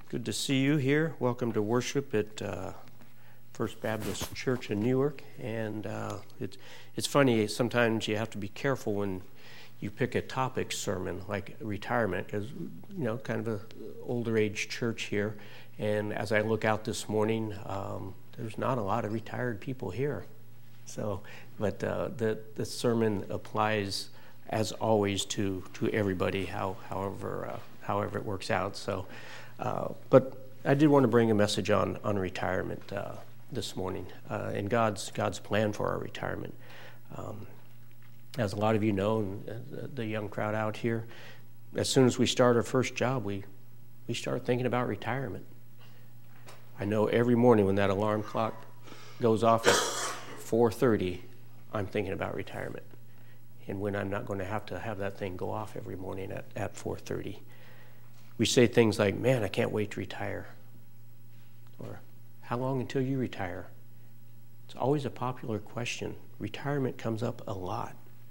Good to see you here. Welcome to worship at First Baptist Church in Newark. And it's funny, sometimes you have to be careful when you pick a topic sermon like retirement, because, kind of an older age church here. And as I look out this morning, there's not a lot of retired people here. But the sermon applies, as always, to everybody, however it works out. But I did want to bring a message on retirement this morning and God's plan for our retirement. As a lot of you know, and the young crowd out here, as soon as we start our first job, we start thinking about retirement. I know every morning when that alarm clock goes off at 4:30, I'm thinking about retirement, and when I'm not going to have that thing go off every morning at 4:30. We say things like, man, I can't wait to retire. Or, how long until you retire? It's always a popular question. Retirement comes up a lot.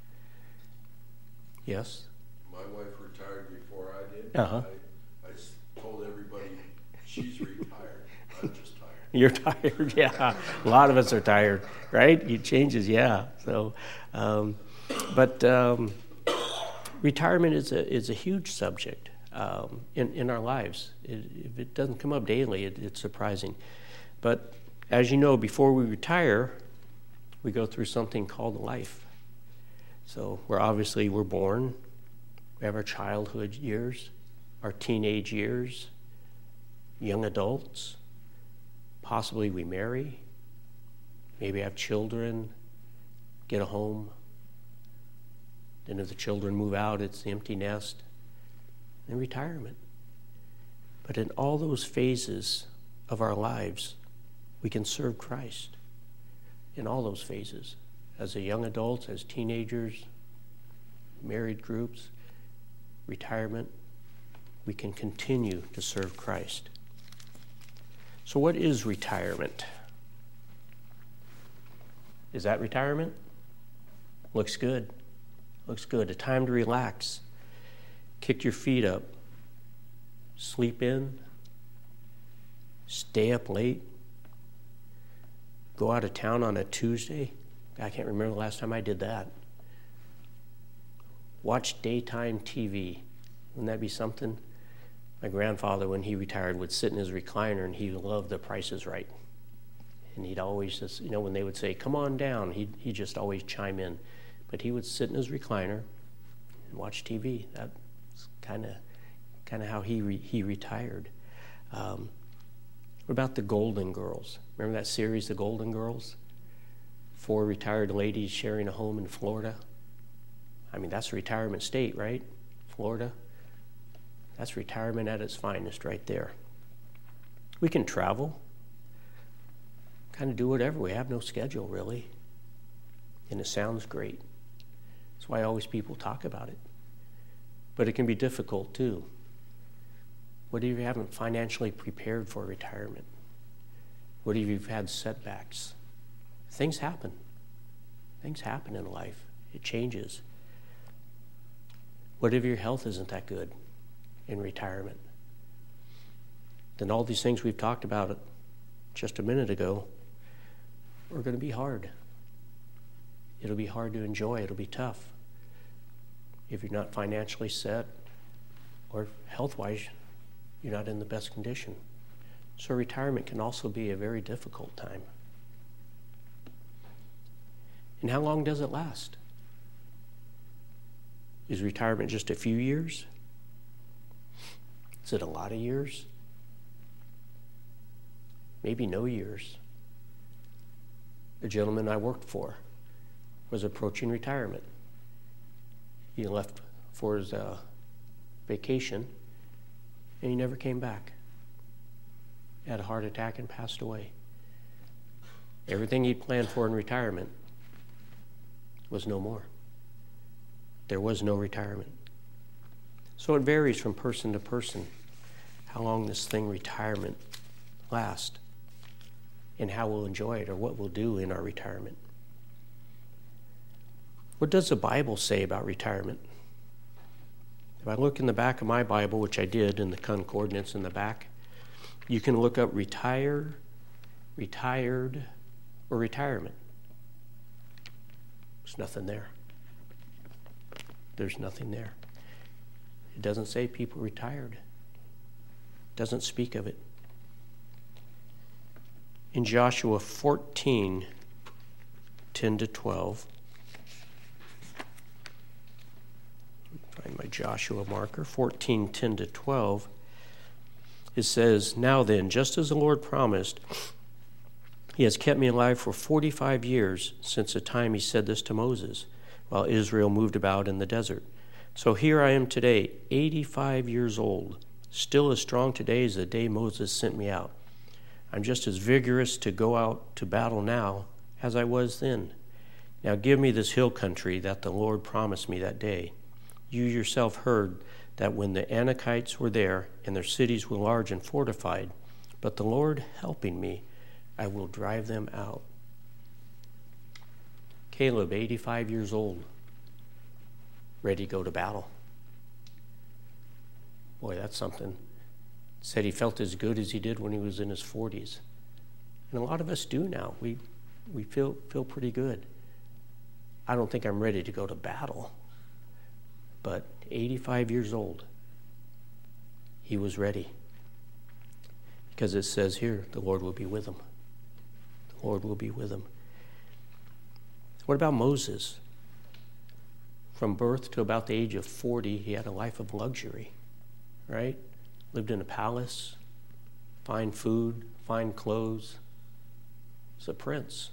Yes? My wife retired before I did. Uh-huh. I told everybody she's retired. I'm just tired. You're tired, yeah. A lot of us are tired, right? It changes, yeah. So, but retirement is a huge subject. In our lives. If it doesn't come up daily, it's surprising. But as you know, before we retire, we go through something called life. So we're born, we have our childhood years, our teenage years, young adults, possibly we marry, maybe have children, get a home. Then if the children move out, it's the empty nest. And retirement. But in all those phases of our lives, we can serve Christ. In all those phases, as a young adults, as teenagers, married groups, retirement, we can continue to serve Christ. So what is retirement? Is that retirement? Looks good. Looks good. A time to relax. Kick your feet up, sleep in, stay up late, go out of town on a Tuesday. I can't remember the last time I did that. Watch daytime TV. Wouldn't that be something? My grandfather, when he retired, would sit in his recliner, and he loved The Price is Right. And he'd always just, when they would say, come on down, he'd just always chime in. But he would sit in his recliner and watch TV. That's kind of how he retired. What about the Golden Girls? Remember that series, The Golden Girls? 4 retired ladies sharing a home in Florida. I mean, that's a retirement state, right? Florida. That's retirement at its finest right there. We can travel, kind of do whatever. We have no schedule, really. And it sounds great. That's why always people talk about it. But it can be difficult, too. What if you haven't financially prepared for retirement? What if you've had setbacks? Things happen. Things happen in life. It changes. What if your health isn't that good in retirement? Then all these things we've talked about just a minute ago are going to be hard. It'll be hard to enjoy. It'll be tough. If you're not financially set or health-wise, you're not in the best condition. So retirement can also be a very difficult time. And how long does it last? Is retirement just a few years? Is it a lot of years? Maybe no years. The gentleman I worked for was approaching retirement. He left for his vacation, and he never came back. He had a heart attack and passed away. Everything he'd planned for in retirement was no more. There was no retirement. So it varies from person to person how long this thing, retirement, lasts, and how we'll enjoy it or what we'll do in our retirement. What does the Bible say about retirement? If I look in the back of my Bible, which I did in the concordance in the back, You can look up retire, retired, or retirement. There's nothing there. There's nothing there. It doesn't say people retired. It doesn't speak of it. In Joshua 14, 10 to 12, find my Joshua marker, 14, 10 to 12, it says, "Now then, just as the Lord promised, he has kept me alive for 45 years since the time he said this to Moses, while Israel moved about in the desert. So here I am today, 85 years old, still as strong today as the day Moses sent me out. I'm just as vigorous to go out to battle now as I was then. Now give me this hill country that the Lord promised me that day. You yourself heard that when the Anakites were there and their cities were large and fortified, but the Lord helping me, I will drive them out." Caleb, 85 years old, ready to go to battle. Boy, that's something. Said he felt as good as he did when he was in his 40s. And a lot of us do now. We feel pretty good. I don't think I'm ready to go to battle. But 85 years old, he was ready. Because it says here, the Lord will be with him. The Lord will be with him. What about Moses? From birth to about the age of 40, he had a life of luxury, right? Lived in a palace, fine food, fine clothes. He's a prince.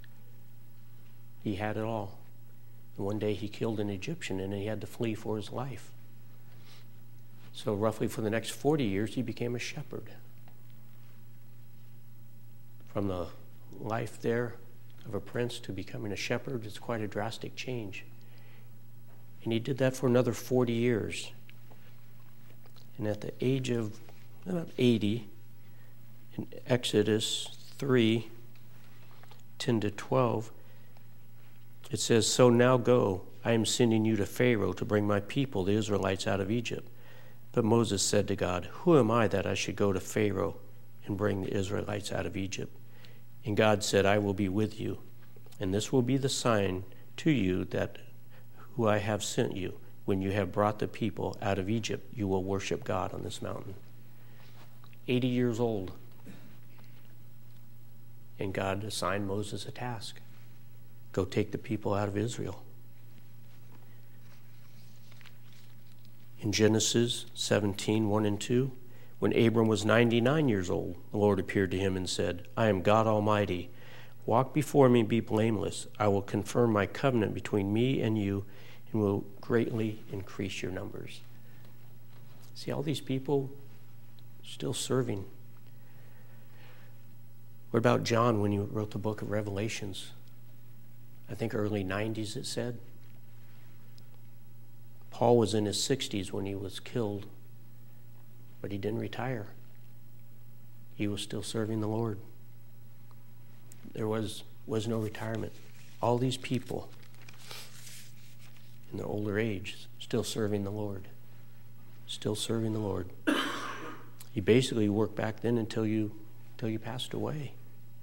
He had it all. And one day he killed an Egyptian and he had to flee for his life. So roughly for the next 40 years, he became a shepherd. From the life there of a prince to becoming a shepherd, it's quite a drastic change. And he did that for another 40 years. And at the age of about 80, in Exodus 3, 10 to 12, it says, "So now go, I am sending you to Pharaoh to bring my people, the Israelites, out of Egypt." But Moses said to God, "Who am I that I should go to Pharaoh and bring the Israelites out of Egypt?" And God said, "I will be with you, and this will be the sign to you that who I have sent you. When you have brought the people out of Egypt, you will worship God on this mountain." 80 years old. And God assigned Moses a task. Go take the people out of Israel. In Genesis 17, 1 and 2, when Abram was 99 years old, the Lord appeared to him and said, "I am God Almighty. Walk before me and be blameless. I will confirm my covenant between me and you and will greatly increase your numbers." See, all these people still serving. What about John when he wrote the book of Revelations? I think early 90s it said. Paul was in his 60s when he was killed, but he didn't retire. He was still serving the Lord. There was no retirement. All these people in their older age still serving the Lord. Still serving the Lord. You basically worked back then until you passed away.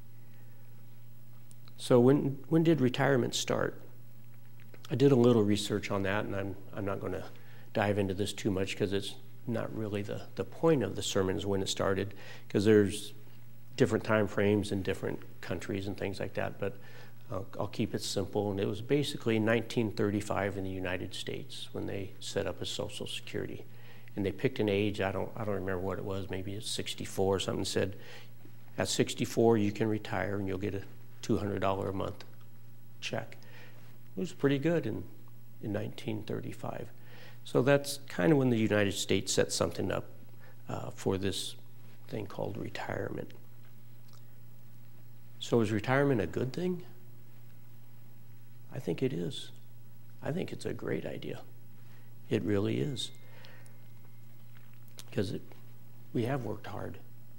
So when did retirement start? I did a little research on that, and I'm not going to dive into this too much because it's not really the point of the sermon is when it started, because there's different time frames in different countries and things like that, but I'll keep it simple. And it was basically 1935 in the United States when they set up a Social Security. And they picked an age, I don't remember what it was, maybe it's 64 or something, said at 64 you can retire and you'll get a $200 a month check. It was pretty good in 1935. So that's kind of when the United States set something up for this thing called retirement. So is retirement a good thing? I think it is. I think it's a great idea. It really is. Because we have worked hard.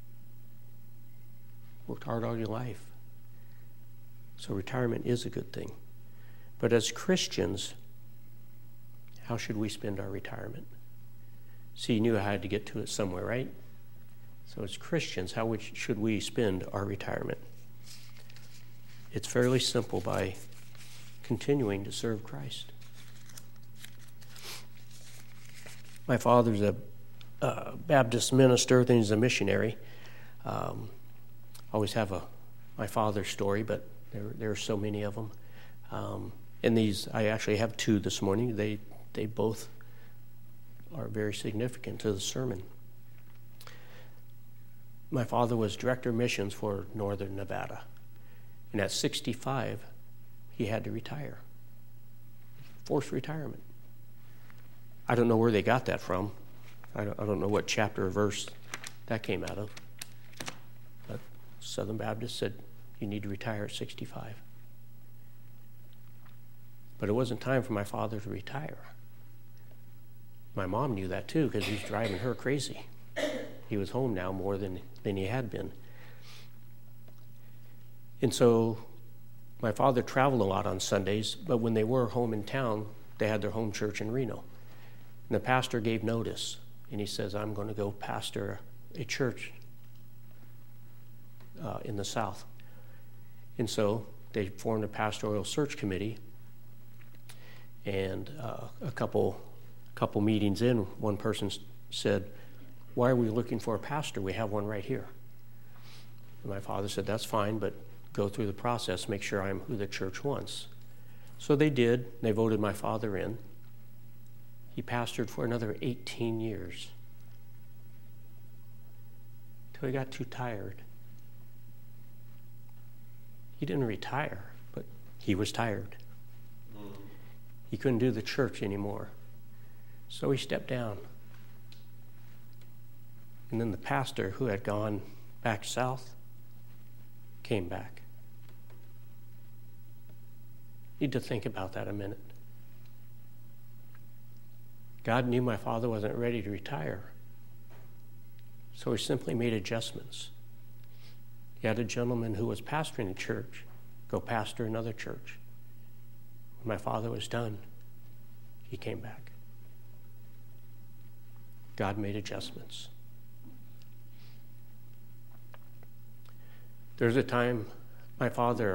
Worked hard all your life. So retirement is a good thing. But as Christians, how should we spend our retirement? See, you knew I had to get to it somewhere, right? So as Christians, how should we spend our retirement? It's fairly simple, by continuing to serve Christ. My father's a Baptist minister, then he's a missionary. I always have my father's story, but there are so many of them. And these, I actually have two this morning. They both are very significant to the sermon. My father was director of missions for Northern Nevada. And at 65, he had to retire. Forced retirement. I don't know where they got that from. I don't know what chapter or verse that came out of. But Southern Baptist said, you need to retire at 65. But it wasn't time for my father to retire. My mom knew that too, because he's driving her crazy. He was home now more than he had been. And so my father traveled a lot on Sundays, but when they were home in town, they had their home church in Reno. And the pastor gave notice, and he says, I'm going to go pastor a church in the South. And so they formed a pastoral search committee, and a couple meetings in, one person said, why are we looking for a pastor? We have one right here. And my father said, that's fine, but go through the process, make sure I'm who the church wants. So they did. They voted my father in. He pastored for another 18 years till he got too tired. He didn't retire, but he was tired. He couldn't do the church anymore. So he stepped down. And then the pastor who had gone back south came back. Need to think about that a minute. God knew my father wasn't ready to retire, so he simply made adjustments. He had a gentleman who was pastoring a church go pastor another church. When my father was done, he came back. God made adjustments. There's a time my father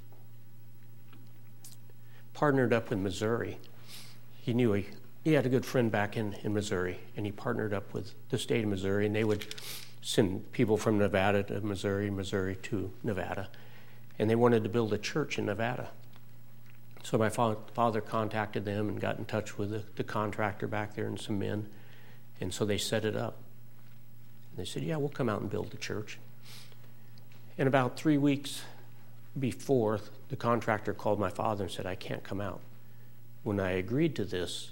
partnered up with Missouri. He knew he had a good friend back in Missouri, and he partnered up with the state of Missouri, and they would send people from Nevada to Missouri, Missouri to Nevada, and they wanted to build a church in Nevada. So my father contacted them and got in touch with the contractor back there and some men, and so they set it up. And they said, yeah, we'll come out and build the church. And about 3 weeks before, the contractor called my father and said, I can't come out. When I agreed to this,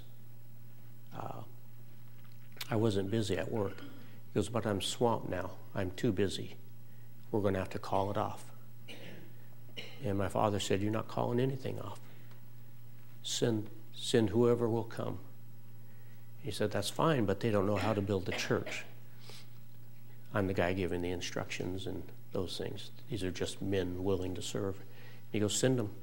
I wasn't busy at work. He goes, but I'm swamped now. I'm too busy. We're going to have to call it off. And my father said, you're not calling anything off. Send whoever will come. He said, that's fine, but they don't know how to build a church. I'm the guy giving the instructions and those things. These are just men willing to serve. He goes, send them.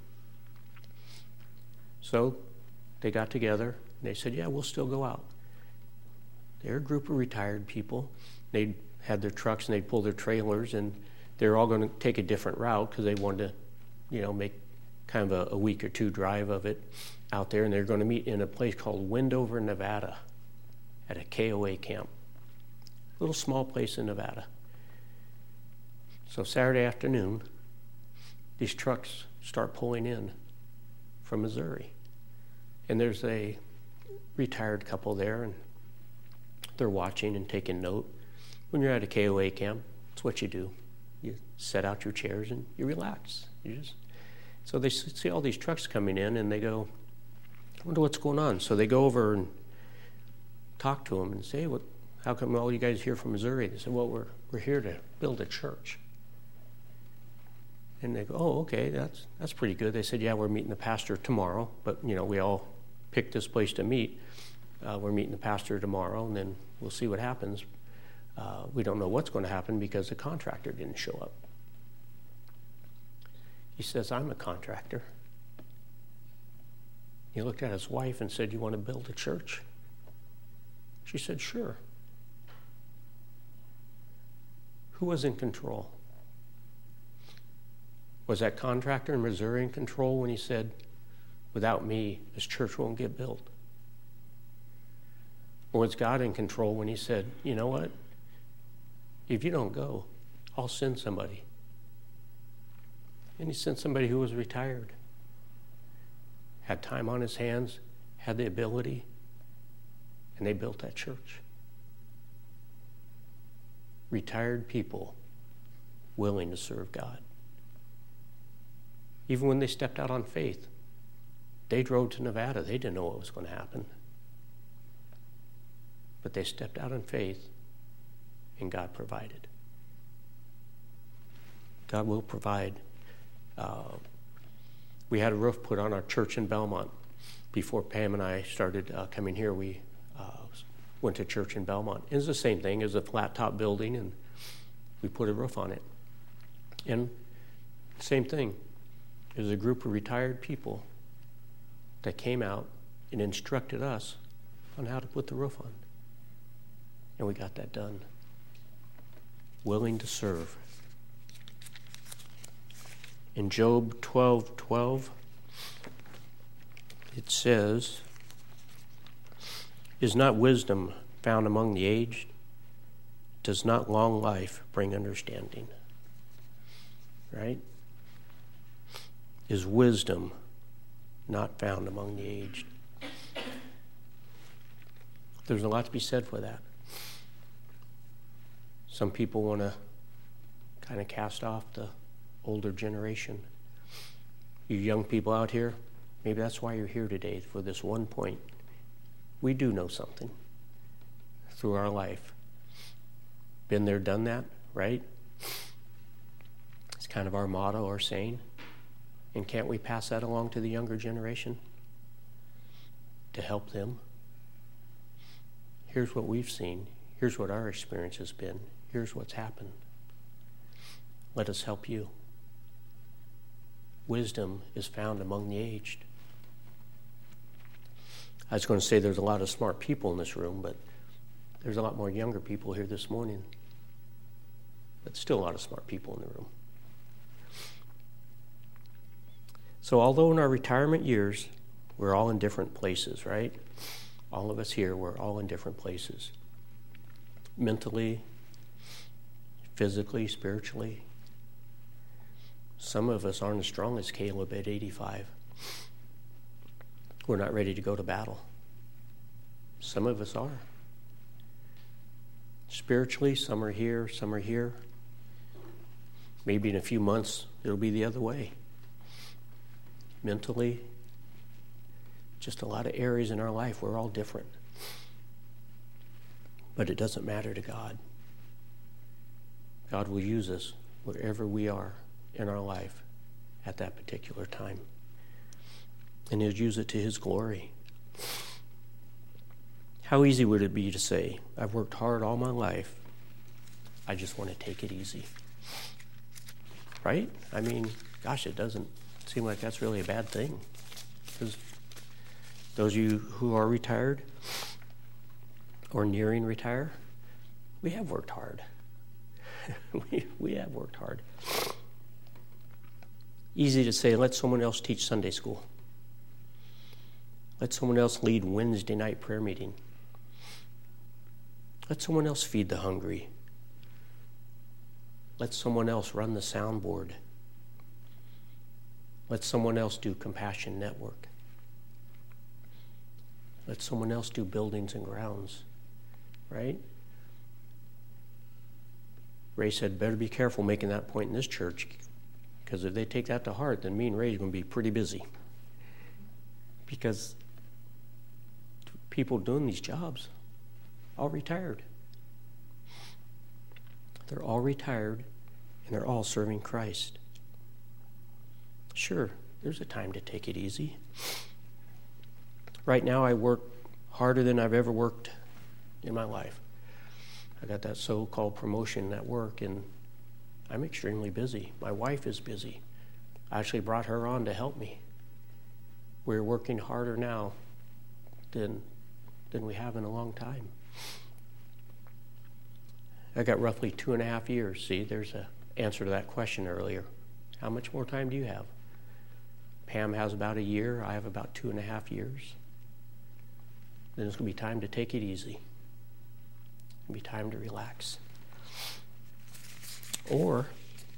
So they got together, and they said, yeah, we'll still go out. They're a group of retired people. They had their trucks, and they'd pull their trailers, and they're all going to take a different route because they wanted to, make kind of a week or two drive of it out there, and they're going to meet in a place called Wendover, Nevada, at a KOA camp. A little small place in Nevada. So Saturday afternoon, these trucks start pulling in from Missouri. And there's a retired couple there, and they're watching and taking note. When you're at a KOA camp, it's what you do. You set out your chairs and you relax. So they see all these trucks coming in, and they go, I wonder what's going on. So they go over and talk to them and say, hey, how come all you guys here from Missouri? They said, well, we're here to build a church. And they go, oh, okay, that's pretty good. They said, yeah, we're meeting the pastor tomorrow, but, we all picked this place to meet. We're meeting the pastor tomorrow, and then we'll see what happens. We don't know what's going to happen because the contractor didn't show up. He says, I'm a contractor. He looked at his wife and said, you want to build a church? She said, sure. Who was in control? Was that contractor in Missouri in control when he said, without me, this church won't get built? Or was God in control when he said, you know what? If you don't go, I'll send somebody. And he sent somebody who was retired, had time on his hands, had the ability, and they built that church. Retired people willing to serve God. Even when they stepped out on faith, they drove to Nevada. They didn't know what was going to happen. But they stepped out in faith, and God provided. God will provide. We had a roof put on our church in Belmont. Before Pam and I started coming here, we went to church in Belmont. It was the same thing as a flat-top building, and we put a roof on it. And same thing. It was a group of retired people that came out and instructed us on how to put the roof on. And we got that done. Willing to serve. In Job 12:12, it says, is not wisdom found among the aged? Does not long life bring understanding? Right? Is wisdom not found among the aged? There's a lot to be said for that. Some people want to kind of cast off the older generation. You young people out here, maybe that's why you're here today, for this one point. We do know something through our life. Been there, done that, right? It's kind of our motto or saying. And can't we pass that along to the younger generation to help them? Here's what we've seen. Here's what our experience has been. Here's what's happened. Let us help you. Wisdom is found among the aged. I was going to say there's a lot of smart people in this room, but there's a lot more younger people here this morning. But still a lot of smart people in the room. So although in our retirement years, we're all in different places, right? All of us here, we're all in different places. Mentally, physically, spiritually. Some of us aren't as strong as Caleb at 85. We're not ready to go to battle. Some of us are. Spiritually, some are here, some are here. Maybe in a few months, it'll be the other way. Mentally, just a lot of areas in our life, we're all different. But it doesn't matter to God. God will use us wherever we are in our life at that particular time. And He'll use it to His glory. How easy would it be to say, I've worked hard all my life, I just want to take it easy? Right? I mean, gosh, it doesn't seem like that's really a bad thing. Because those of you who are retired or nearing retire, we have worked hard. we have worked hard. Easy to say, let someone else teach Sunday school. Let someone else lead Wednesday night prayer meeting. Let someone else feed the hungry. Let someone else run the soundboard. Let someone else do Compassion Network. Let someone else do buildings and grounds, right? Ray said, better be careful making that point in this church, because if they take that to heart, then me and Ray are going to be pretty busy. Because people doing these jobs, all retired. They're all retired, and they're all serving Christ. Sure, there's a time to take it easy. Right now, I work harder than I've ever worked in my life. I got that so-called promotion at work, and I'm extremely busy. My wife is busy. I actually brought her on to help me. We're working harder now than we have in a long time. I got roughly 2.5 years. See, there's an answer to that question earlier. How much more time do you have? Pam has about a year. I have about 2.5 years. Then it's going to be time to take it easy. It'll be time to relax. Or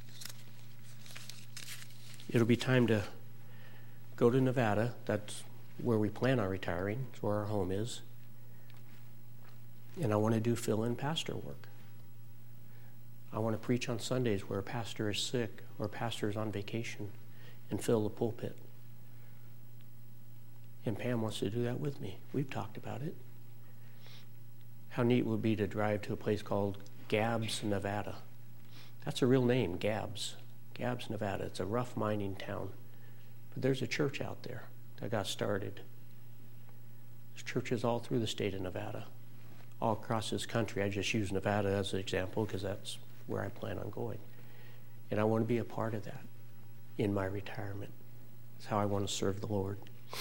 it'll be time to go to Nevada. That's where we plan on retiring. It's where our home is. And I want to do fill-in pastor work. I want to preach on Sundays where a pastor is sick or a pastor is on vacation and fill the pulpit. And Pam wants to do that with me. We've talked about it. How neat would it be to drive to a place called Gabbs, Nevada. That's a real name, Gabbs. Gabbs, Nevada. It's a rough mining town. But there's a church out there that got started. There's churches all through the state of Nevada, all across this country. I just use Nevada as an example because that's where I plan on going. And I want to be a part of that in my retirement. That's how I want to serve the Lord.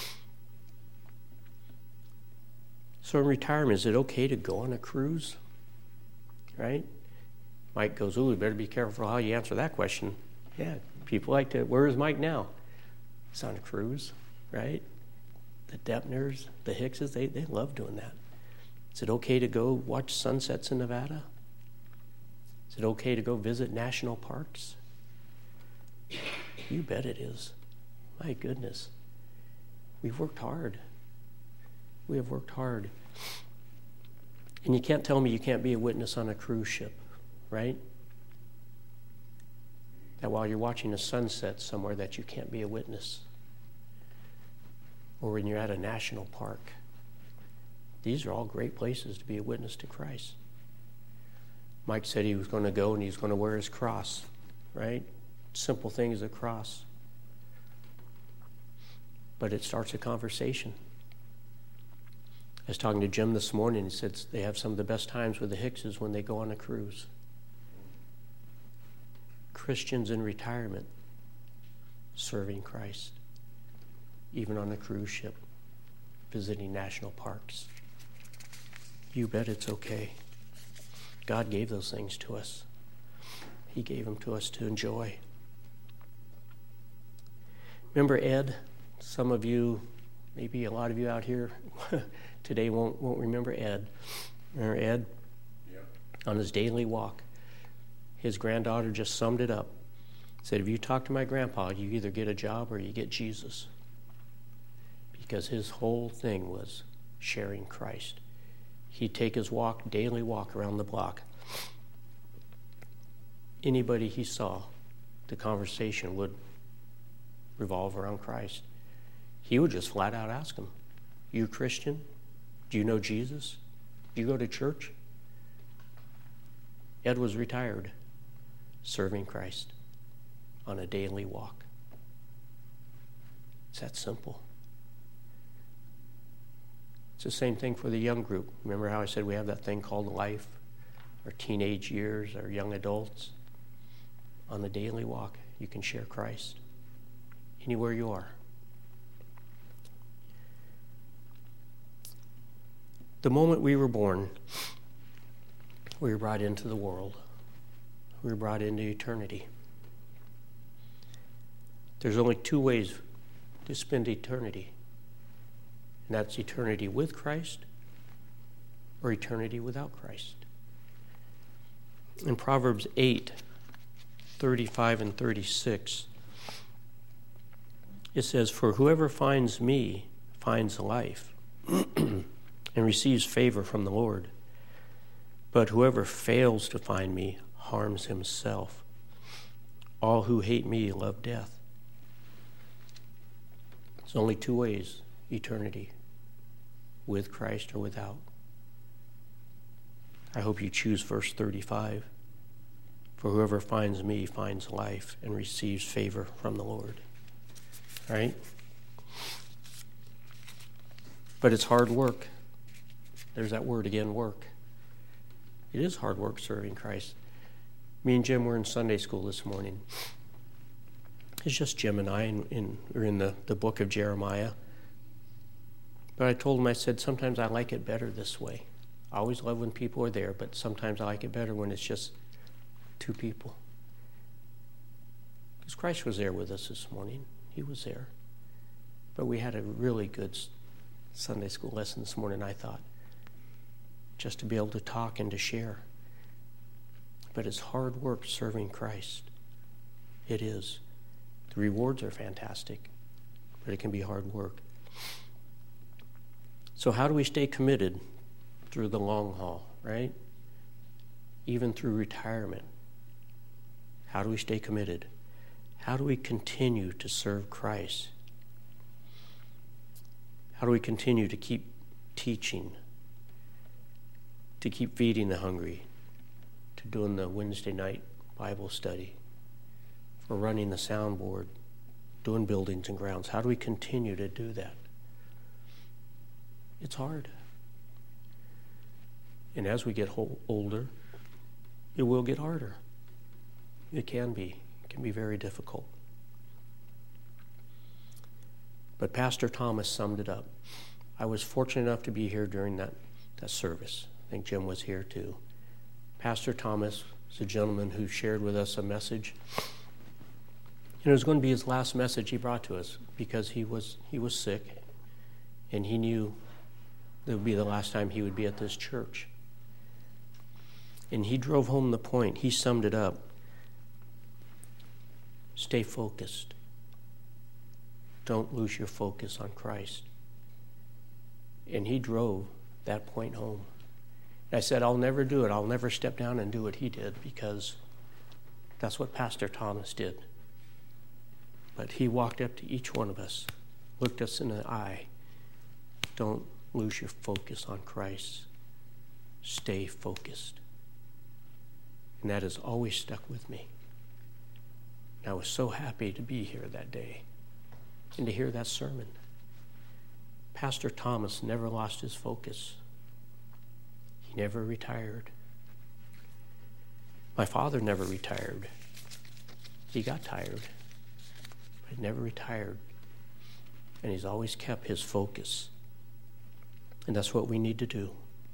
So in retirement, is it okay to go on a cruise? Right? Mike goes, ooh, you better be careful how you answer that question. Yeah, people like to, where is Mike now? He's on a cruise, right? The Deppners, the Hickses, they love doing that. Is it okay to go watch sunsets in Nevada? Is it okay to go visit national parks? You bet it is. My goodness. We've worked hard. We have worked hard. And you can't tell me you can't be a witness on a cruise ship, right? That while you're watching a sunset somewhere that you can't be a witness. Or when you're at a national park. These are all great places to be a witness to Christ. Mike said he was going to go and he's going to wear his cross, right? Simple thing is a cross. But it starts a conversation. I was talking to Jim this morning. He said they have some of the best times with the Hickses when they go on a cruise. Christians in retirement serving Christ, even on a cruise ship, visiting national parks. You bet it's okay. God gave those things to us. He gave them to us to enjoy. Remember Ed? Some of you, maybe a lot of you out here today won't remember Ed. Remember Ed? Yeah. On his daily walk. His granddaughter just summed it up. Said, if you talk to my grandpa, you either get a job or you get Jesus. Because his whole thing was sharing Christ. He'd take his daily walk around the block. Anybody he saw, the conversation would revolve around Christ. He would just flat out ask him, you a Christian? Do you know Jesus? Do you go to church? Ed was retired, serving Christ on a daily walk. It's that simple. It's the same thing for the young group. Remember how I said we have that thing called life, our teenage years, our young adults? On the daily walk, you can share Christ anywhere you are. The moment we were born, we were brought into the world. We were brought into eternity. There's only two ways to spend eternity. And that's eternity with Christ or eternity without Christ. In Proverbs 8:35 and 36, it says, for whoever finds me finds life and receives favor from the Lord. But whoever fails to find me harms himself. All who hate me love death. There's only two ways, eternity, with Christ or without. I hope you choose verse 35. For whoever finds me finds life and receives favor from the Lord. Right? But it's hard work. There's that word again, work. It is hard work serving Christ. Me and Jim were in Sunday school this morning. It's just Jim and I, we're in the book of Jeremiah. But I told him, I said, sometimes I like it better this way. I always love when people are there, but sometimes I like it better when it's just two people. Because Christ was there with us this morning. He was there. But we had a really good Sunday school lesson this morning, I thought, just to be able to talk and to share. But it's hard work serving Christ. It is. The rewards are fantastic, but it can be hard work. So how do we stay committed through the long haul, right? Even through retirement. How do we stay committed? How do we continue to serve Christ? How do we continue to keep teaching, to keep feeding the hungry, to doing the Wednesday night Bible study, for running the soundboard, doing buildings and grounds? How do we continue to do that? It's hard. And as we get older, it will get harder. It can be. It can be very difficult. But Pastor Thomas summed it up. I was fortunate enough to be here during that service. I think Jim was here too. Pastor Thomas is a gentleman who shared with us a message. And it was going to be his last message he brought to us because he was sick, and he knew it would be the last time he would be at this church. And he drove home the point. He summed it up. Stay focused. Don't lose your focus on Christ. And he drove that point home. And I said, I'll never do it. I'll never step down and do what he did, because that's what Pastor Thomas did. But he walked up to each one of us, looked us in the eye. Don't lose your focus on Christ. Stay focused. And that has always stuck with me. And I was so happy to be here that day and to hear that sermon. Pastor Thomas never lost his focus. He never retired. My father never retired. He got tired, but he never retired. And he's always kept his focus. And that's what we need to do.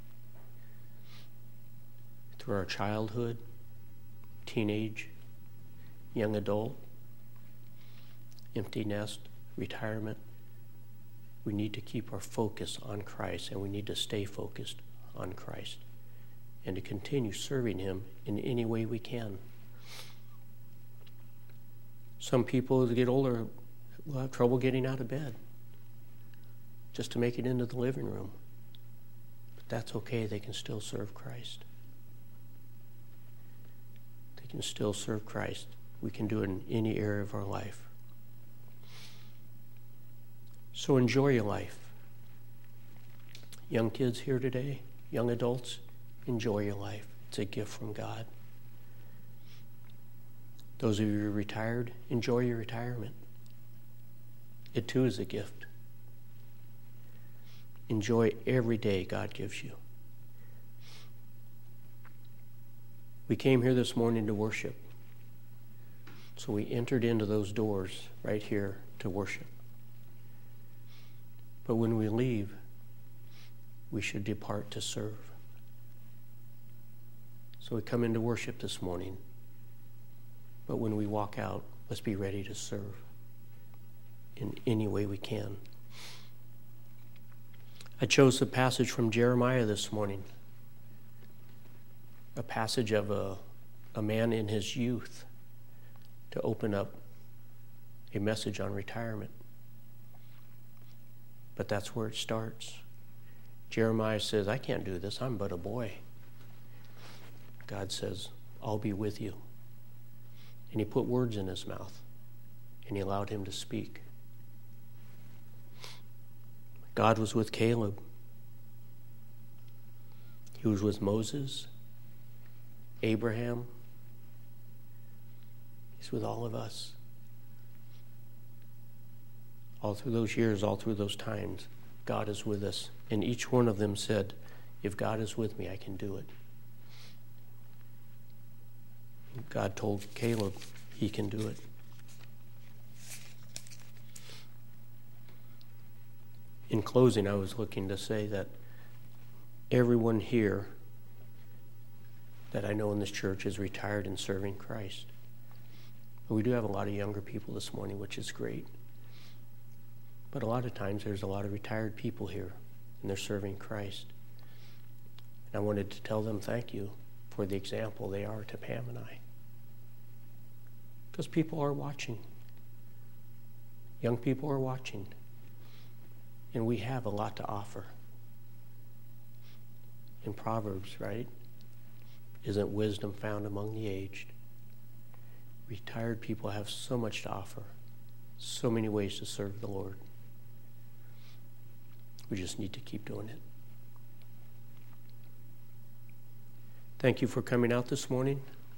Through our childhood, teenage, young adult, empty nest, retirement, we need to keep our focus on Christ, and we need to stay focused on Christ and to continue serving him in any way we can. Some people, as they get older, will have trouble getting out of bed just to make it into the living room. But that's okay. They can still serve Christ. They can still serve Christ. We can do it in any area of our life. So enjoy your life. Young kids here today, young adults, enjoy your life. It's a gift from God. Those of you who are retired, enjoy your retirement. It too is a gift. Enjoy every day God gives you. We came here this morning to worship. So we entered into those doors right here to worship. But when we leave, we should depart to serve. So we come into worship this morning. But when we walk out, let's be ready to serve in any way we can. I chose a passage from Jeremiah this morning. A passage of a man in his youth to open up a message on retirement. But that's where it starts. Jeremiah says, I can't do this. I'm but a boy. God says, I'll be with you. And he put words in his mouth, and he allowed him to speak. God was with Caleb. He was with Moses, Abraham. He's with all of us. All through those years, all through those times, God is with us. And each one of them said, if God is with me, I can do it. God told Caleb he can do it. In closing, I was looking to say that everyone here that I know in this church is retired and serving Christ. But we do have a lot of younger people this morning, which is great. But a lot of times there's a lot of retired people here, and they're serving Christ. And I wanted to tell them thank you for the example they are to Pam and I. Because people are watching. Young people are watching. And we have a lot to offer. In Proverbs, right? Isn't wisdom found among the aged? Retired people have so much to offer. So many ways to serve the Lord. We just need to keep doing it. Thank you for coming out this morning,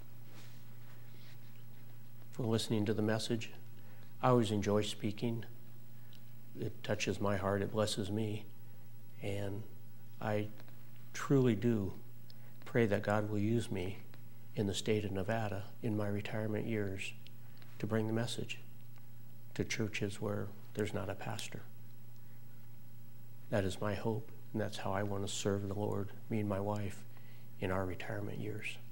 for listening to the message. I always enjoy speaking. It touches my heart. It blesses me. And I truly do pray that God will use me in the state of Nevada in my retirement years to bring the message to churches where there's not a pastor. That is my hope, and that's how I want to serve the Lord, me and my wife, in our retirement years.